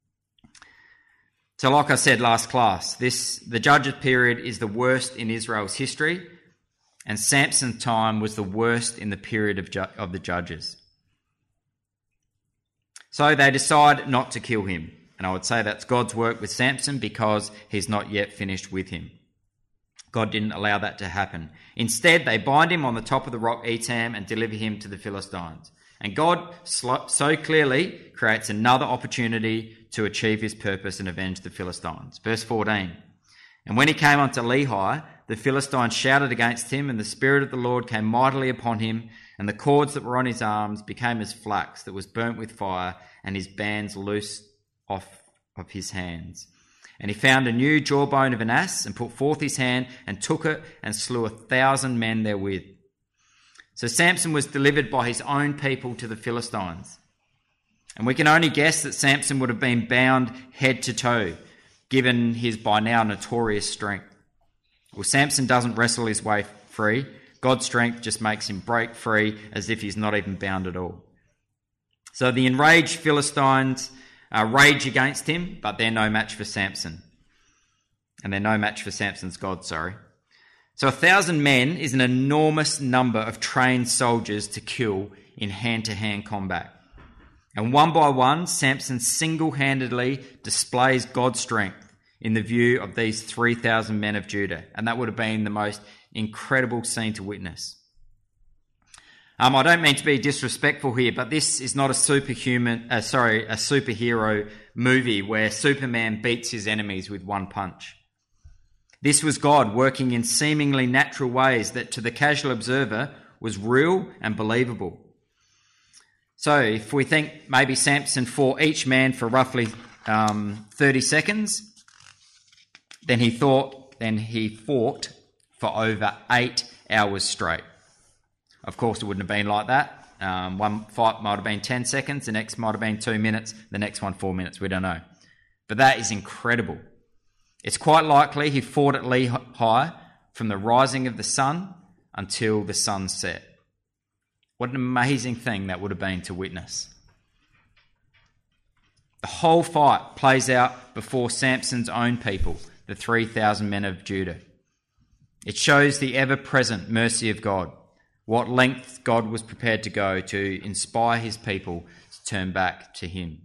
So like I said last class, the Judges period is the worst in Israel's history, and Samson's time was the worst in the period of the Judges. So they decide not to kill him, and I would say that's God's work with Samson because he's not yet finished with him. God didn't allow that to happen. Instead, they bind him on the top of the rock Etam and deliver him to the Philistines. And God so clearly creates another opportunity to achieve his purpose and avenge the Philistines. Verse 14, "And when he came unto Lehi, the Philistines shouted against him, and the Spirit of the Lord came mightily upon him, and the cords that were on his arms became as flax that was burnt with fire, and his bands loosed off of his hands. And he found a new jawbone of an ass, and put forth his hand, and took it, and slew 1,000 men therewith." So Samson was delivered by his own people to the Philistines. And we can only guess that Samson would have been bound head to toe, given his by now notorious strength. Well, Samson doesn't wrestle his way free. God's strength just makes him break free as if he's not even bound at all. So the enraged Philistines rage against him, but they're no match for Samson. And they're no match for Samson's God, So 1,000 men is an enormous number of trained soldiers to kill in hand-to-hand combat. And one by one, Samson single-handedly displays God's strength in the view of these 3,000 men of Judah. And that would have been the most incredible scene to witness. I don't mean to be disrespectful here, but this is not a superhero movie where Superman beats his enemies with one punch. This was God working in seemingly natural ways that to the casual observer was real and believable. So if we think maybe Samson fought each man for roughly 30 seconds, then he fought for over 8 hours straight. Of course, it wouldn't have been like that. One fight might have been 10 seconds, the next might have been 2 minutes, the next one 4 minutes, we don't know. But that is incredible. It's quite likely he fought at Lehi from the rising of the sun until the sun set. What an amazing thing that would have been to witness. The whole fight plays out before Samson's own people, the 3,000 men of Judah. It shows the ever-present mercy of God, what lengths God was prepared to go to inspire his people to turn back to him.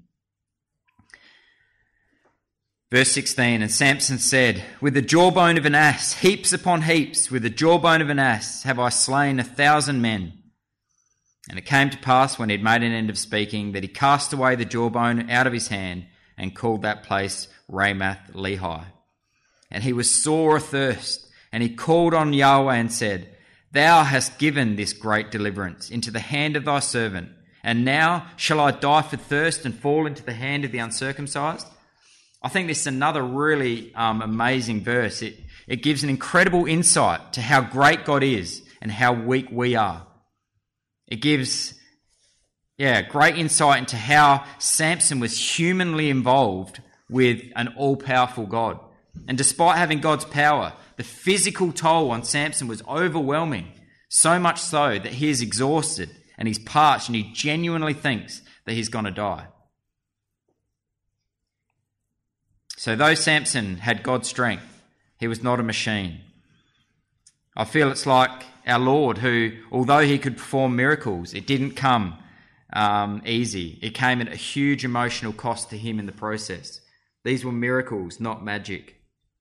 Verse 16, and Samson said, with the jawbone of an ass, heaps upon heaps, with the jawbone of an ass have I slain 1,000 men. And it came to pass when he had made an end of speaking that he cast away the jawbone out of his hand and called that place Ramath Lehi. And he was sore athirst, and he called on Yahweh and said, Thou hast given this great deliverance into the hand of thy servant, and now shall I die for thirst and fall into the hand of the uncircumcised? I think this is another really amazing verse. It gives an incredible insight to how great God is and how weak we are. It gives, great insight into how Samson was humanly involved with an all-powerful God. And despite having God's power, the physical toll on Samson was overwhelming, so much so that he is exhausted and he's parched and he genuinely thinks that he's going to die. So though Samson had God's strength, he was not a machine. I feel it's like our Lord who, although he could perform miracles, it didn't come easy. It came at a huge emotional cost to him in the process. These were miracles, not magic.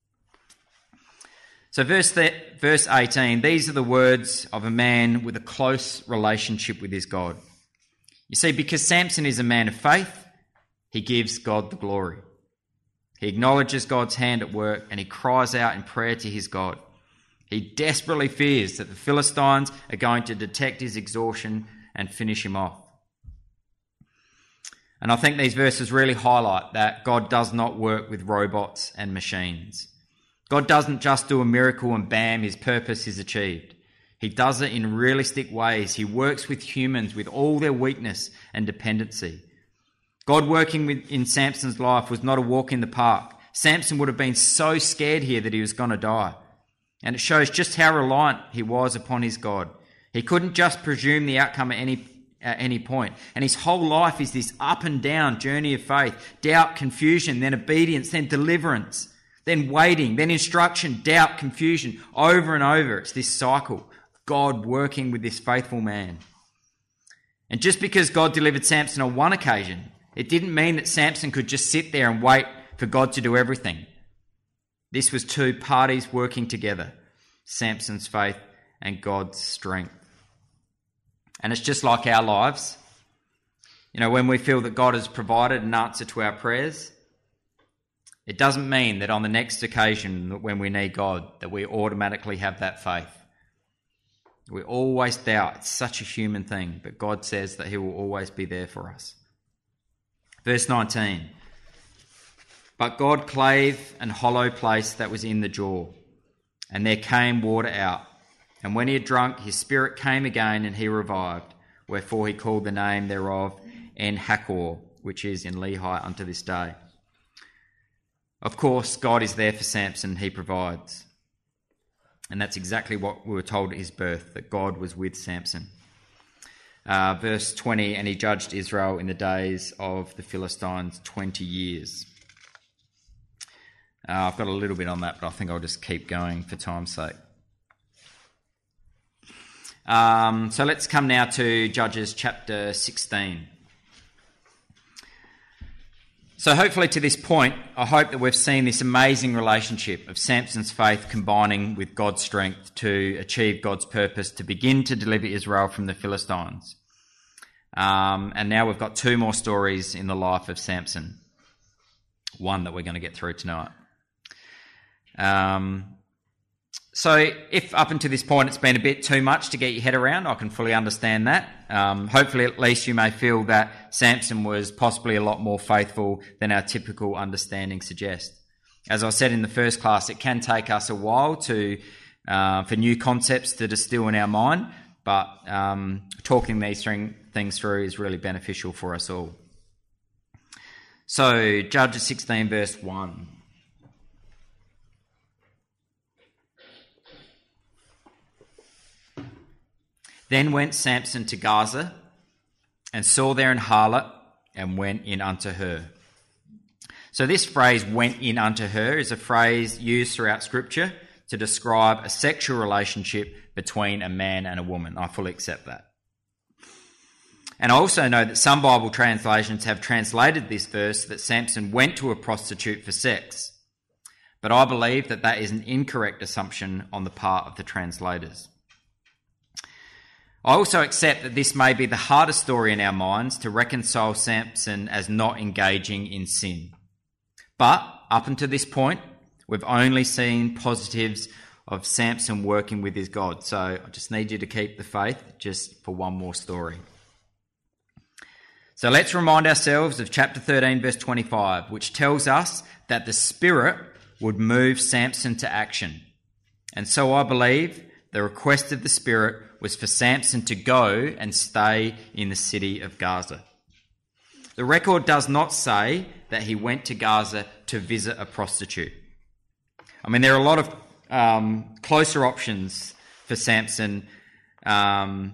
So verse 18, these are the words of a man with a close relationship with his God. You see, because Samson is a man of faith, he gives God the glory. He acknowledges God's hand at work and he cries out in prayer to his God. He desperately fears that the Philistines are going to detect his exhaustion and finish him off. And I think these verses really highlight that God does not work with robots and machines. God doesn't just do a miracle and bam, his purpose is achieved. He does it in realistic ways. He works with humans with all their weakness and dependency. God working in Samson's life was not a walk in the park. Samson would have been so scared here that he was going to die. And it shows just how reliant he was upon his God. He couldn't just presume the outcome at any point. And his whole life is this up and down journey of faith. Doubt, confusion, then obedience, then deliverance. Then waiting, then instruction, doubt, confusion, over and over. It's this cycle. God working with this faithful man. And just because God delivered Samson on one occasion, it didn't mean that Samson could just sit there and wait for God to do everything. This was two parties working together, Samson's faith and God's strength. And it's just like our lives. You know, when we feel that God has provided an answer to our prayers, it doesn't mean that on the next occasion when we need God that we automatically have that faith. We always doubt. It's such a human thing, but God says that he will always be there for us. Verse 19, but God clave an hollow place that was in the jaw, and there came water out. And when he had drunk, his spirit came again, and he revived. Wherefore he called the name thereof En-Hakkore, which is in Lehi unto this day. Of course, God is there for Samson, he provides. And that's exactly what we were told at his birth, that God was with Samson. Verse 20, and he judged Israel in the days of the Philistines 20 years. I've got a little bit on that, but I think I'll just keep going for time's sake. So let's come now to Judges chapter 16. So hopefully to this point, I hope that we've seen this amazing relationship of Samson's faith combining with God's strength to achieve God's purpose to begin to deliver Israel from the Philistines. And now we've got two more stories in the life of Samson. One that we're going to get through tonight. So if up until this point it's been a bit too much to get your head around, I can fully understand that. Hopefully at least you may feel that Samson was possibly a lot more faithful than our typical understanding suggests. As I said in the first class, it can take us a while for new concepts to distill in our mind, but talking these things through is really beneficial for us all. So Judges 16 verse 1. Then went Samson to Gaza, and saw there an harlot, and went in unto her. So this phrase, went in unto her, is a phrase used throughout Scripture to describe a sexual relationship between a man and a woman. I fully accept that. And I also know that some Bible translations have translated this verse that Samson went to a prostitute for sex. But I believe that that is an incorrect assumption on the part of the translators. I also accept that this may be the hardest story in our minds to reconcile Samson as not engaging in sin. But up until this point, we've only seen positives of Samson working with his God. So I just need you to keep the faith just for one more story. So let's remind ourselves of chapter 13, verse 25, which tells us that the Spirit would move Samson to action. And so I believe the request of the Spirit was for Samson to go and stay in the city of Gaza. The record does not say that he went to Gaza to visit a prostitute. I mean, there are a lot of closer options for Samson than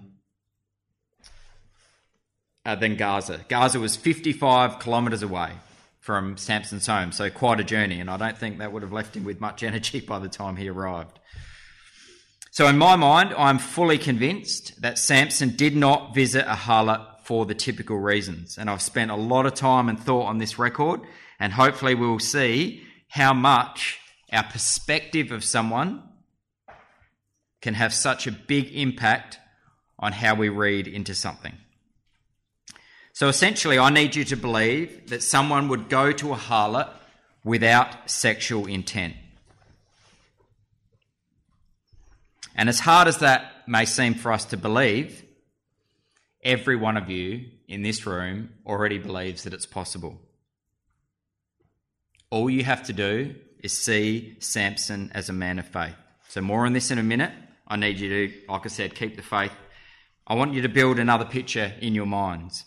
Gaza. Gaza was 55 kilometres away from Samson's home, so quite a journey, and I don't think that would have left him with much energy by the time he arrived. So in my mind, I'm fully convinced that Samson did not visit a harlot for the typical reasons. And I've spent a lot of time and thought on this record, and hopefully we'll see how much our perspective of someone can have such a big impact on how we read into something. So essentially, I need you to believe that someone would go to a harlot without sexual intent. And as hard as that may seem for us to believe, every one of you in this room already believes that it's possible. All you have to do is see Samson as a man of faith. So more on this in a minute. I need you to, like I said, keep the faith. I want you to build another picture in your minds.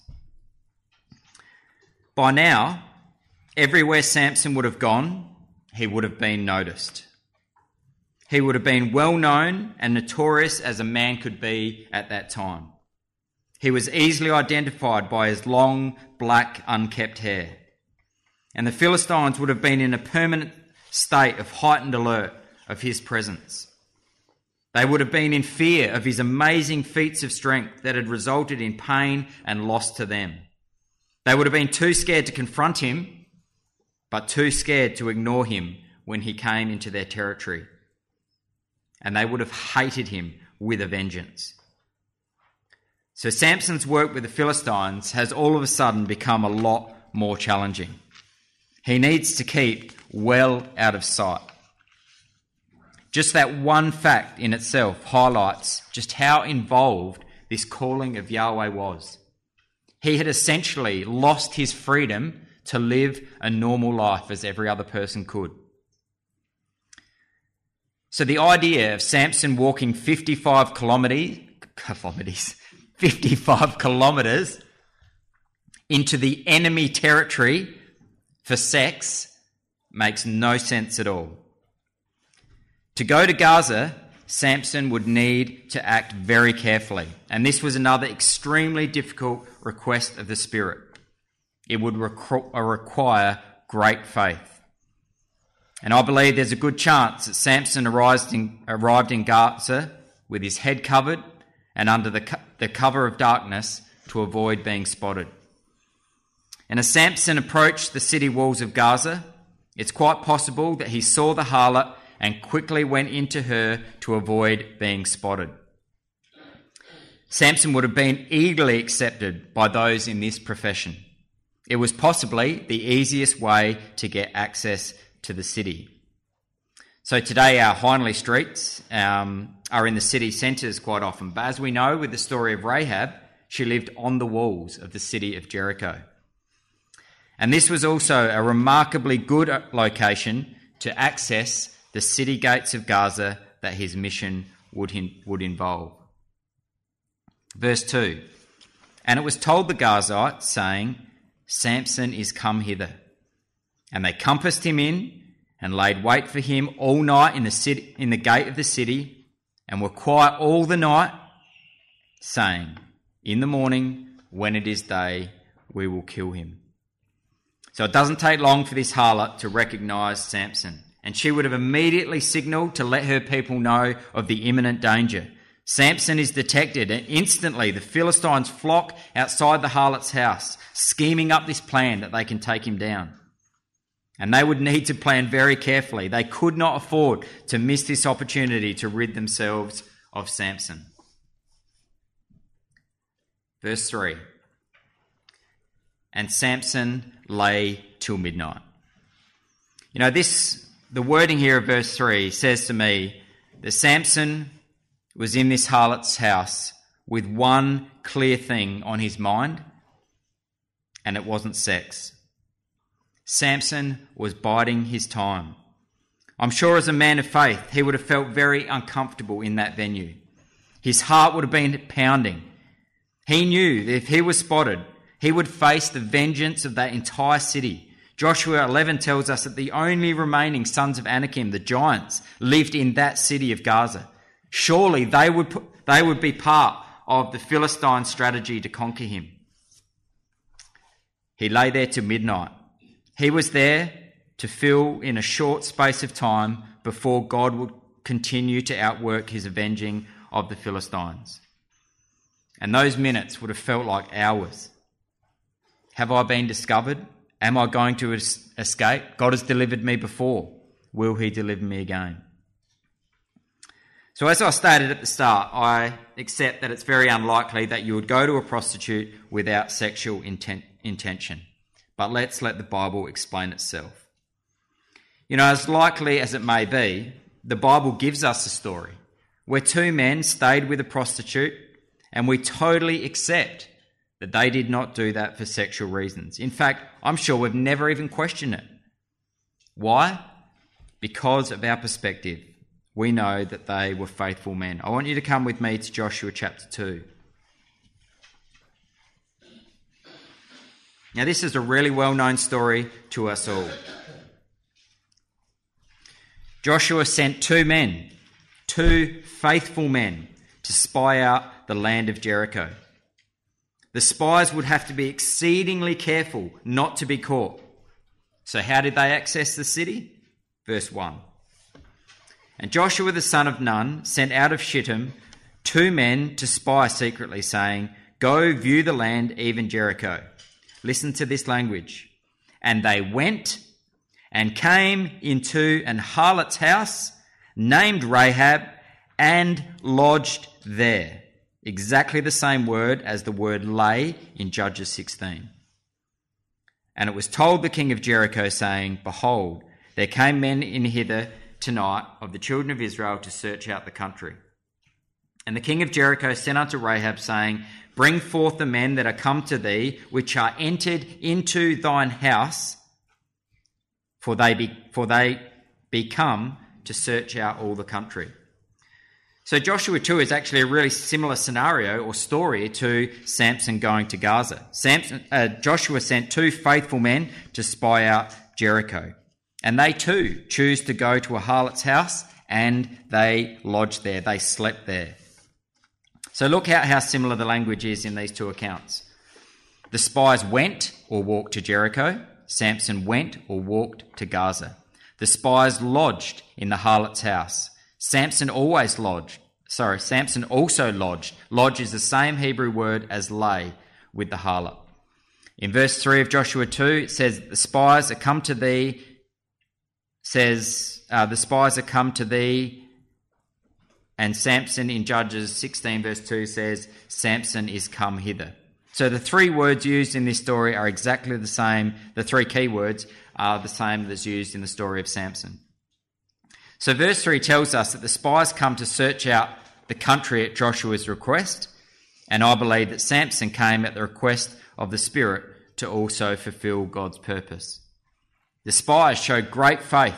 By now, everywhere Samson would have gone, he would have been noticed. He would have been well known and notorious as a man could be at that time. He was easily identified by his long, black, unkempt hair. And the Philistines would have been in a permanent state of heightened alert of his presence. They would have been in fear of his amazing feats of strength that had resulted in pain and loss to them. They would have been too scared to confront him, but too scared to ignore him when he came into their territory. And they would have hated him with a vengeance. So Samson's work with the Philistines has all of a sudden become a lot more challenging. He needs to keep well out of sight. Just that one fact in itself highlights just how involved this calling of Yahweh was. He had essentially lost his freedom to live a normal life as every other person could. So the idea of Samson walking 55 kilometres into the enemy territory for sex makes no sense at all. To go to Gaza, Samson would need to act very carefully, and this was another extremely difficult request of the Spirit. It would require great faith. And I believe there's a good chance that Samson arrived in Gaza with his head covered and under the cover of darkness to avoid being spotted. And as Samson approached the city walls of Gaza, it's quite possible that he saw the harlot and quickly went into her to avoid being spotted. Samson would have been eagerly accepted by those in this profession. It was possibly the easiest way to get access to the city. So today our Hindley streets are in the city centres quite often. But as we know with the story of Rahab, she lived on the walls of the city of Jericho. And this was also a remarkably good location to access the city gates of Gaza that his mission would involve. Verse 2, and it was told the Gazites, saying, Samson is come hither. And they compassed him in and laid wait for him all night in the gate of the city, and were quiet all the night, saying, in the morning, when it is day, we will kill him. So it doesn't take long for this harlot to recognise Samson, and she would have immediately signalled to let her people know of the imminent danger. Samson is detected, and instantly the Philistines flock outside the harlot's house, scheming up this plan that they can take him down. And they would need to plan very carefully. They could not afford to miss this opportunity to rid themselves of Samson. Verse 3, and Samson lay till midnight. You know, the wording here of verse 3 says to me that Samson was in this harlot's house with one clear thing on his mind, and it wasn't sex. Samson was biding his time. I'm sure as a man of faith, he would have felt very uncomfortable in that venue. His heart would have been pounding. He knew that if he was spotted, he would face the vengeance of that entire city. Joshua 11 tells us that the only remaining sons of Anakim, the giants, lived in that city of Gaza. Surely they would be part of the Philistine strategy to conquer him. He lay there till midnight. He was there to fill in a short space of time before God would continue to outwork his avenging of the Philistines. And those minutes would have felt like hours. Have I been discovered? Am I going to escape? God has delivered me before. Will he deliver me again? So as I stated at the start, I accept that it's very unlikely that you would go to a prostitute without sexual intention. But let's let the Bible explain itself. You know, as likely as it may be, the Bible gives us a story where two men stayed with a prostitute, and we totally accept that they did not do that for sexual reasons. In fact, I'm sure we've never even questioned it. Why? Because of our perspective. We know that they were faithful men. I want you to come with me to Joshua chapter 2. Now, this is a really well-known story to us all. Joshua sent two faithful men, to spy out the land of Jericho. The spies would have to be exceedingly careful not to be caught. So how did they access the city? Verse 1. And Joshua the son of Nun sent out of Shittim 2 men to spy secretly, saying, Go view the land, even Jericho. Listen to this language. And they went and came into an harlot's house named Rahab and lodged there. Exactly the same word as the word lay in Judges 16. And it was told the king of Jericho, saying, Behold, there came men in hither tonight of the children of Israel to search out the country. And the king of Jericho sent unto Rahab, saying, Bring forth the men that are come to thee, which are entered into thine house, for they be come to search out all the country. So Joshua 2 is actually a really similar scenario or story to Samson going to Gaza. Joshua sent 2 faithful men to spy out Jericho. And they too choose to go to a harlot's house, and they lodged there. They slept there. So look how similar the language is in these 2 accounts. The spies went or walked to Jericho. Samson went or walked to Gaza. The spies lodged in the harlot's house. Samson also lodged. Lodge is the same Hebrew word as lay with the harlot. In verse 3 of Joshua 2, it says, the spies are come to thee, and Samson in Judges 16 verse 2 says, Samson is come hither. So the three words used in this story are exactly the same. The three key words are the same that's used in the story of Samson. So verse 3 tells us that the spies come to search out the country at Joshua's request, and I believe that Samson came at the request of the Spirit to also fulfill God's purpose. The spies showed great faith,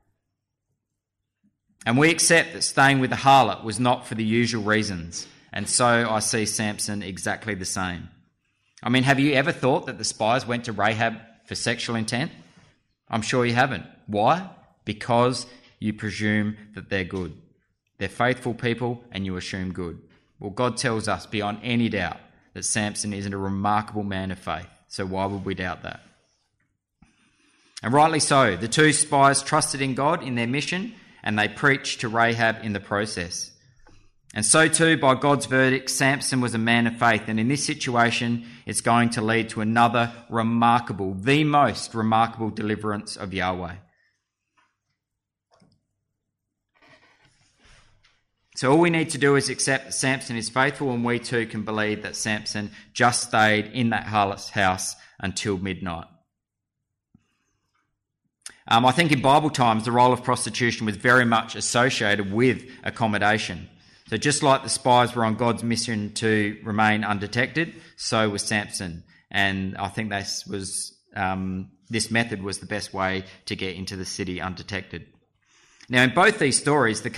and we accept that staying with the harlot was not for the usual reasons, and so I see Samson exactly the same. I mean, have you ever thought that the spies went to Rahab for sexual intent? I'm sure you haven't. Why? Because you presume that they're good. They're faithful people and you assume good. Well, God tells us beyond any doubt that Samson is a remarkable man of faith. So why would we doubt that? And rightly so. The two spies trusted in God in their mission and they preached to Rahab in the process. And so too, by God's verdict, Samson was a man of faith. And in this situation, it's going to lead to another remarkable, the most remarkable deliverance of Yahweh. So all we need to do is accept that Samson is faithful, and we too can believe that Samson just stayed in that harlot's house until midnight. I think in Bible times, the role of prostitution was very much associated with accommodation. So just like the spies were on God's mission to remain undetected, so was Samson. And I think this method was the best way to get into the city undetected. Now, in both these stories, the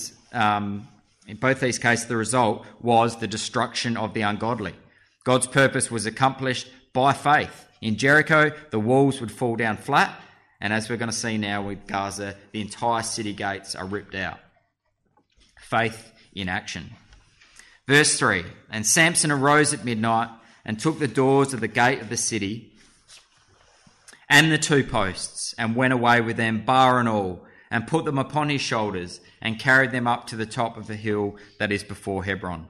result was the destruction of the ungodly. God's purpose was accomplished by faith. In Jericho, the walls would fall down flat, and as we're going to see now with Gaza, the entire city gates are ripped out. Faith in action. Verse 3, and Samson arose at midnight and took the doors of the gate of the city and the two posts and went away with them, bar and all, and put them upon his shoulders and carried them up to the top of the hill that is before Hebron.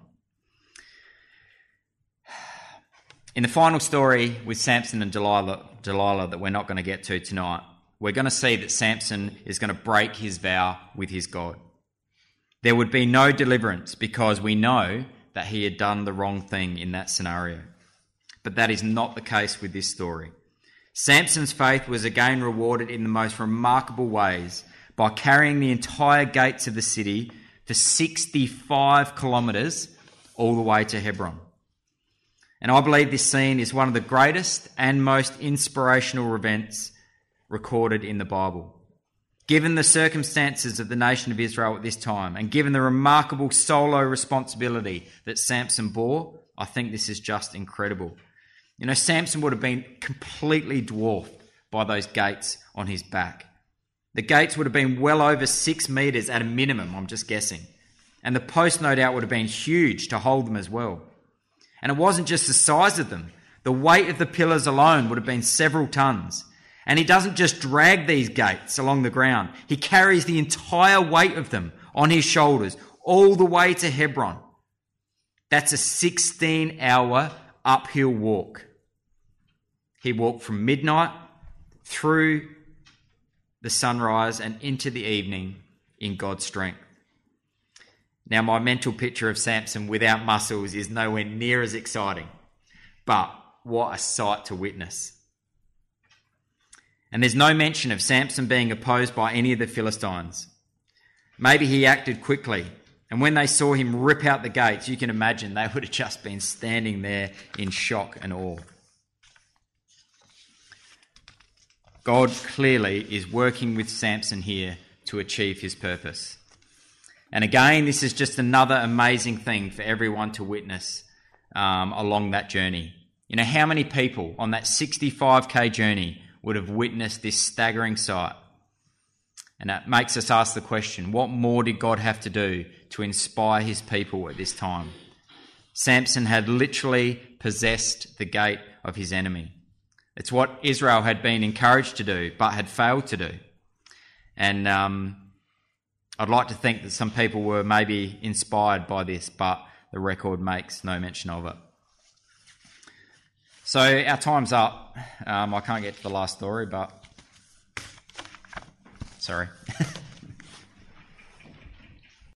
In the final story with Samson and Delilah that we're not going to get to tonight, we're going to see that Samson is going to break his vow with his God. There would be no deliverance because we know that he had done the wrong thing in that scenario. But that is not the case with this story. Samson's faith was again rewarded in the most remarkable ways by carrying the entire gates of the city for 65 kilometres all the way to Hebron. And I believe this scene is one of the greatest and most inspirational events recorded in the Bible. Given the circumstances of the nation of Israel at this time, and given the remarkable solo responsibility that Samson bore, I think this is just incredible. You know, Samson would have been completely dwarfed by those gates on his back. The gates would have been well over 6 metres at a minimum, I'm just guessing. And the posts no doubt would have been huge to hold them as well. And it wasn't just the size of them. The weight of the pillars alone would have been several tons. And he doesn't just drag these gates along the ground. He carries the entire weight of them on his shoulders all the way to Hebron. That's a 16-hour uphill walk. He walked from midnight through the sunrise and into the evening in God's strength. Now, my mental picture of Samson without muscles is nowhere near as exciting, but what a sight to witness. And there's no mention of Samson being opposed by any of the Philistines. Maybe he acted quickly, and when they saw him rip out the gates, you can imagine they would have just been standing there in shock and awe. God clearly is working with Samson here to achieve his purpose. And again, this is just another amazing thing for everyone to witness along that journey. You know, how many people on that 65k journey would have witnessed this staggering sight? And that makes us ask the question, what more did God have to do to inspire his people at this time? Samson had literally possessed the gate of his enemy. It's what Israel had been encouraged to do, but had failed to do. And I'd like to think that some people were maybe inspired by this, but the record makes no mention of it. So our time's up. I can't get to the last story, but... Sorry.